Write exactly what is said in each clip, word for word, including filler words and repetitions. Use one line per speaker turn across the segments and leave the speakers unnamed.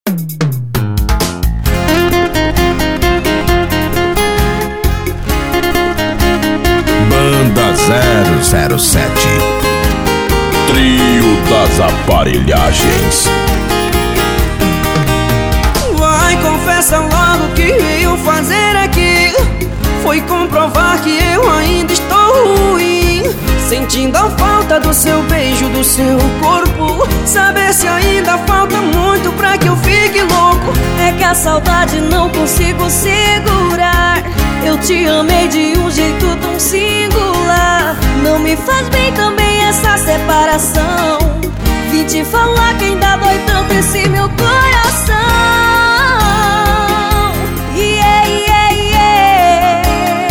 Banda zero zero sete, Trio das Aparelhagens.
Vai, confessa logo que eu fazer aqui foi comprovar que eu ainda estou ruim, sentindo a falta do seu beijo, do seu corpo. Saber se ainda falta muito pra que eu fique louco.
É que a saudade não consigo segurar. Eu te amei de um jeito tão singular. Não me faz bem também essa separação. Vim te falar que ainda dói tanto esse meu coração. Yeah, yeah, yeah.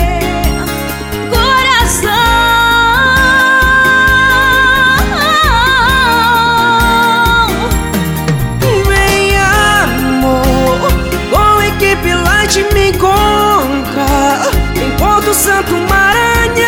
Coração.
Vem, amor, com a equipe Light me encontra em Porto Santo, Maranhão.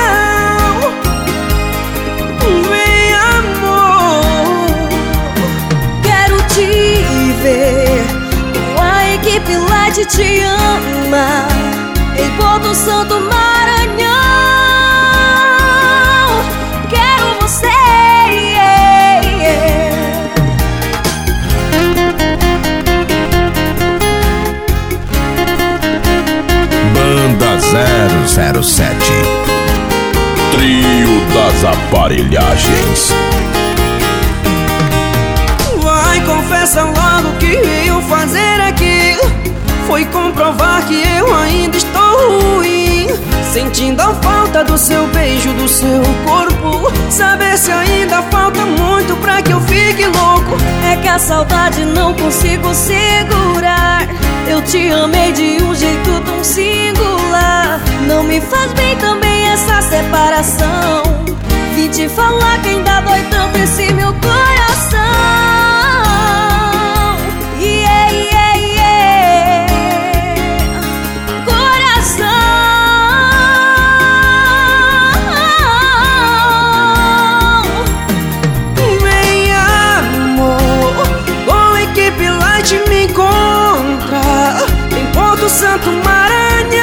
Vem, amor,
quero te ver. Com a equipe Light te ama em Porto Santo, Maranhão. Quero você, yeah, yeah.
Banda zero zero sete, Trio das Aparelhagens.
vai, confessa logo que eu fazer aqui foi comprovar que eu ainda estou ruim, sentindo a falta do seu beijo, do seu corpo. Saber se ainda falta muito pra que eu fique louco.
É que a saudade não consigo segurar. Eu te amei de um jeito tão singular. Não me faz bem também essa separação. Vim te falar que ainda dói tanto esse meu coração. Yeah, yeah, yeah. Coração.
Vem, amor, com a equipe Light me encontra em Porto Santo, Maranhão.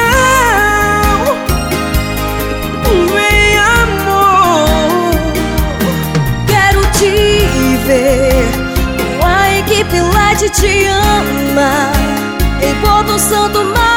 Vem, amor,
quero te ver. Com a equipe Light te ama em Porto Santo, Maranhão.